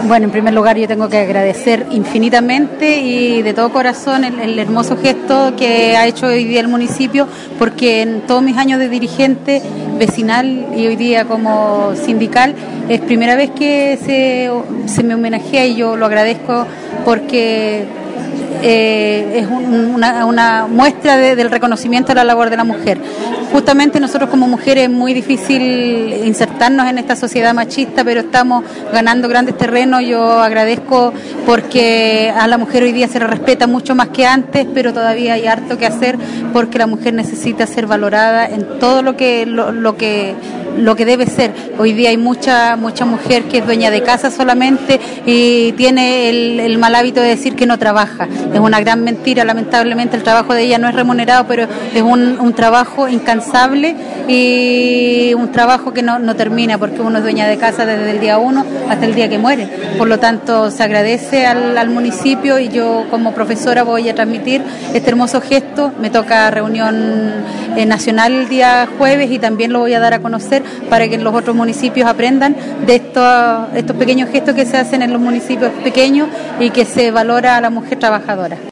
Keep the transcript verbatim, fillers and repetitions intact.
Bueno, en primer lugar yo tengo que agradecer infinitamente y de todo corazón el, el hermoso gesto que ha hecho hoy día el municipio, porque en todos mis años de dirigente vecinal y hoy día como sindical es primera vez que se, se me homenajea y yo lo agradezco porque eh, es un, una, una muestra de, del reconocimiento a la labor de la mujer. Justamente nosotros como mujeres es muy difícil insertarnos en esta sociedad machista, pero estamos ganando grandes terrenos. Yo agradezco porque a la mujer hoy día se le respeta mucho más que antes, pero todavía hay harto que hacer porque la mujer necesita ser valorada en todo lo que lo, lo que lo que debe ser. Hoy día hay mucha mucha mujer que es dueña de casa solamente y tiene el, el mal hábito de decir que no trabaja. Es una gran mentira, lamentablemente el trabajo de ella no es remunerado, pero es un, un trabajo incansable y un trabajo que no, no termina porque uno es dueña de casa desde el día uno hasta el día que muere. Por lo tanto, se agradece al, al municipio y yo como profesora voy a transmitir este hermoso gesto. Me toca reunión eh, nacional el día jueves y también lo voy a dar a conocer para que los otros municipios aprendan de estos, estos pequeños gestos que se hacen en los municipios pequeños y que se valora a la mujer trabajadora.